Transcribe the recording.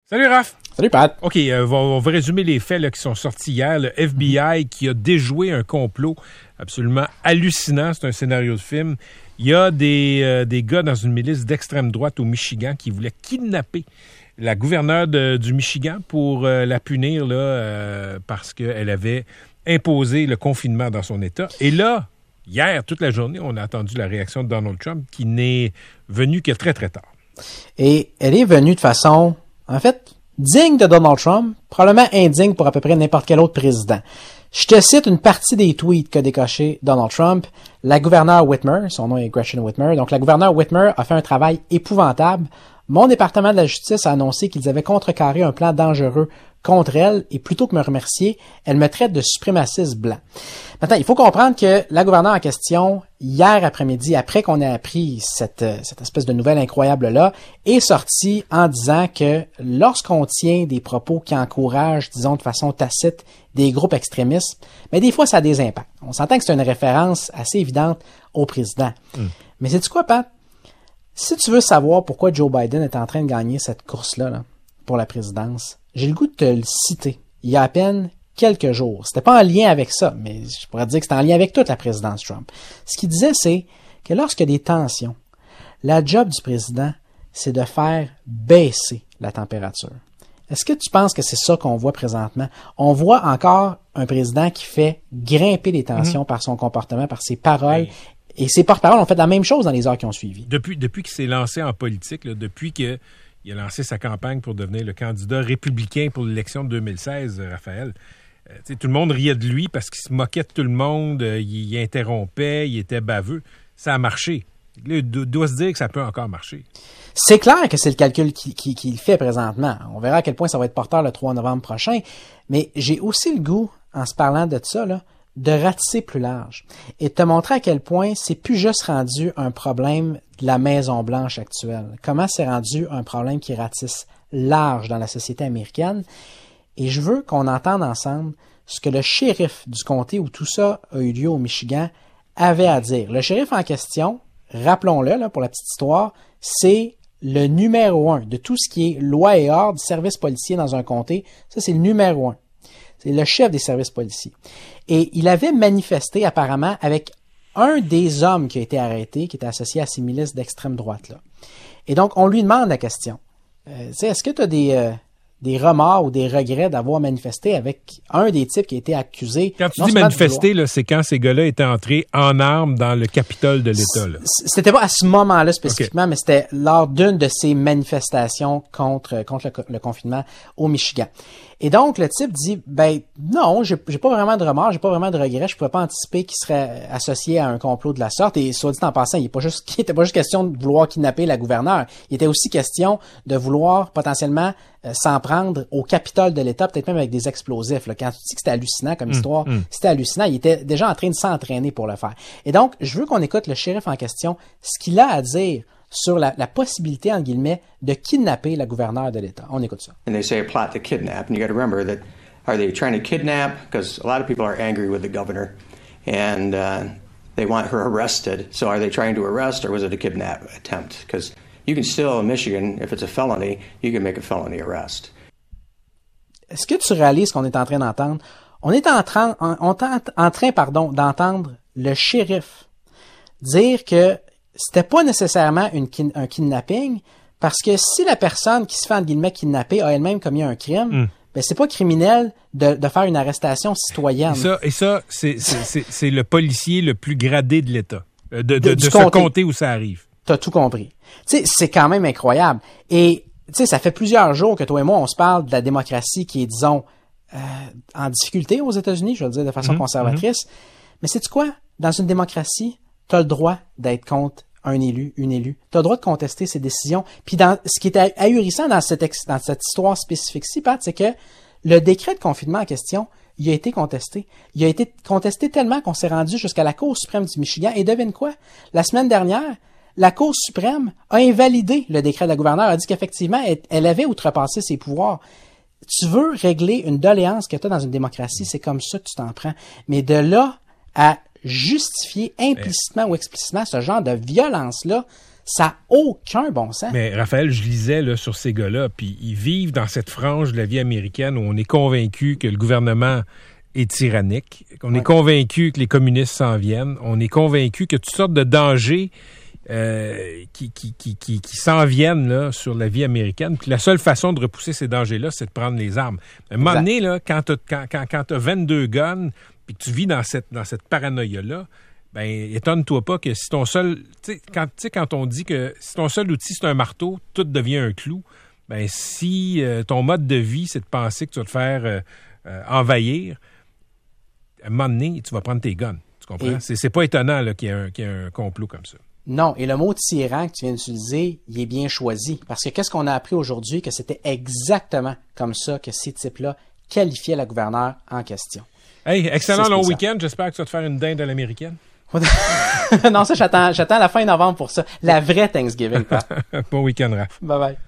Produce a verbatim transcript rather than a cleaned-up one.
Salut Raph! Salut Pat! OK, euh, on, on va résumer les faits là, qui sont sortis hier. Le F B I qui a déjoué un complot absolument hallucinant. C'est un scénario de film. Il y a des, euh, des gars dans une milice d'extrême droite au Michigan qui voulaient kidnapper la gouverneure de, du Michigan pour euh, la punir là, euh, parce qu'elle avait imposé le confinement dans son État. Et là, hier, toute la journée, on a entendu la réaction de Donald Trump qui n'est venue que très, très tard. Et elle est venue de façon, en fait, digne de Donald Trump, probablement indigne pour à peu près n'importe quel autre président. Je te cite une partie des tweets qu'a décoché Donald Trump. La gouverneure Whitmer, son nom est Gretchen Whitmer, donc la gouverneure Whitmer a fait un travail épouvantable. Mon département de la justice a annoncé qu'ils avaient contrecarré un plan dangereux contre elle et plutôt que me remercier, elle me traite de suprémaciste blanc. Maintenant, il faut comprendre que la gouverneure en question, hier après-midi, après qu'on ait appris cette, cette espèce de nouvelle incroyable-là, est sortie en disant que lorsqu'on tient des propos qui encouragent, disons de façon tacite, des groupes extrémistes, mais des fois ça a des impacts. On s'entend que c'est une référence assez évidente au président. Mm. Mais sais-tu quoi, Pat? Si tu veux savoir pourquoi Joe Biden est en train de gagner cette course-là là, pour la présidence, j'ai le goût de te le citer. Il y a à peine quelques jours. C'était pas en lien avec ça, mais je pourrais dire que c'était en lien avec toute la présidence Trump. Ce qu'il disait, c'est que lorsqu'il y a des tensions, la job du président, c'est de faire baisser la température. Est-ce que tu penses que c'est ça qu'on voit présentement? On voit encore un président qui fait grimper les tensions mmh. par son comportement, par ses paroles. Oui. Et ses porte-paroles ont fait la même chose dans les heures qui ont suivi. Depuis, depuis qu'il s'est lancé en politique, là, depuis qu'il a lancé sa campagne pour devenir le candidat républicain pour l'élection de deux mille seize, Raphaël, euh, tout le monde riait de lui parce qu'il se moquait de tout le monde, euh, il, il interrompait, il était baveux. Ça a marché. Là, il doit se dire que ça peut encore marcher. C'est clair que c'est le calcul qu'il qui, qui fait présentement. On verra à quel point ça va être porteur le trois novembre prochain. Mais j'ai aussi le goût, en se parlant de ça, là, de ratisser plus large et de te montrer à quel point c'est plus juste rendu un problème de la Maison-Blanche actuelle. Comment c'est rendu un problème qui ratisse large dans la société américaine. Et je veux qu'on entende ensemble ce que le shérif du comté où tout ça a eu lieu au Michigan avait à dire. Le shérif en question, rappelons-le là, pour la petite histoire, c'est le numéro un de tout ce qui est loi et ordre, service policier dans un comté. Ça, c'est le numéro un. C'est le chef des services policiers. Et il avait manifesté apparemment avec un des hommes qui a été arrêté, qui était associé à ces milices d'extrême droite-là. Et donc, on lui demande la question. Euh, tu sais, est-ce que tu as des, euh, des remords ou des regrets d'avoir manifesté avec un des types qui a été accusé? Quand tu dis manifester, là, c'est quand ces gars-là étaient entrés en armes dans le Capitole de l'État. Là. C'était pas à ce moment-là spécifiquement, okay. mais c'était lors d'une de ces manifestations contre, contre le, le confinement au Michigan. Et donc, le type dit, ben non, j'ai, j'ai pas vraiment de remords, j'ai pas vraiment de regrets, je pouvais pas anticiper qu'il serait associé à un complot de la sorte. Et soit dit en passant, il n'est pas juste, il était pas juste question de vouloir kidnapper la gouverneure, il était aussi question de vouloir potentiellement euh, s'en prendre au Capitole de l'État, peut-être même avec des explosifs. Là. Quand tu dis que c'était hallucinant comme mmh, histoire, mmh. c'était hallucinant. Il était déjà en train de s'entraîner pour le faire. Et donc, je veux qu'on écoute le shérif en question, ce qu'il a à dire sur la, la possibilité, entre guillemets, de kidnapper la gouverneure de l'État. On écoute ça. And they say a plot to kidnap. And you got to remember that, are they trying to kidnap? Because a lot of people are angry with the governor. And uh, they want her arrested. So are they trying to arrest or was it a kidnap attempt? Because you can still, in Michigan, if it's a felony, you can make a felony arrest. Est-ce que tu réalises ce qu'on est en train d'entendre? On est en train, on, on est en train pardon, d'entendre le shérif dire que c'était pas nécessairement une, un kidnapping, parce que si la personne qui se fait, entre guillemets, kidnapper a elle-même commis un crime, mm. ben c'est pas criminel de, de faire une arrestation citoyenne. Et ça, et ça c'est, c'est, c'est, c'est le policier le plus gradé de l'État, de, de, de, de ce comté. comté où ça arrive. T'as tout compris. Tu sais, c'est quand même incroyable. Et, tu sais, ça fait plusieurs jours que toi et moi, on se parle de la démocratie qui est, disons, euh, en difficulté aux États-Unis, je veux le dire de façon mm-hmm. conservatrice. Mm-hmm. Mais sais-tu quoi? Dans une démocratie, tu as le droit d'être contre un élu, une élue. Tu as le droit de contester ses décisions. Puis dans ce qui est ahurissant dans cette, ex, dans cette histoire spécifique-ci, Pat, c'est que le décret de confinement en question, il a été contesté. Il a été contesté tellement qu'on s'est rendu jusqu'à la Cour suprême du Michigan. Et devine quoi? La semaine dernière, la Cour suprême a invalidé le décret de la gouverneure, a dit qu'effectivement, elle avait outrepassé ses pouvoirs. Tu veux régler une doléance que tu as dans une démocratie, c'est comme ça que tu t'en prends. Mais de là à justifier implicitement ou explicitement ce genre de violence-là, Ça n'a aucun bon sens. Mais Raphaël, je lisais là, sur ces gars-là, puis ils vivent dans cette frange de la vie américaine où on est convaincu que le gouvernement est tyrannique, qu'on ouais. est convaincu que les communistes s'en viennent, on est convaincu que toutes sortes de dangers euh, qui, qui, qui, qui, qui s'en viennent là, sur la vie américaine, puis la seule façon de repousser ces dangers-là, c'est de prendre les armes. À un moment donné, là, quand tu as quand, quand, quand vingt-deux guns, puis que tu vis dans cette, dans cette paranoïa-là, ben étonne-toi pas que si ton seul... Tu sais, quand, quand on dit que si ton seul outil, c'est un marteau, tout devient un clou, ben si euh, ton mode de vie, c'est de penser que tu vas te faire euh, euh, envahir, à un moment donné, tu vas prendre tes guns. Tu comprends? Et... C'est, c'est pas étonnant là, qu'il y ait un, qu'il y ait un complot comme ça. Non, et le mot tyran que tu viens d'utiliser, il est bien choisi. Parce que qu'est-ce qu'on a appris aujourd'hui? Que c'était exactement comme ça que ces types-là qualifiaient la gouverneure en question. Hey, excellent long week-end. J'espère que tu vas te faire une dinde à l'américaine. Non, ça, j'attends, j'attends la fin novembre pour ça. La vraie Thanksgiving, quoi. Bon week-end, Raph. Bye bye.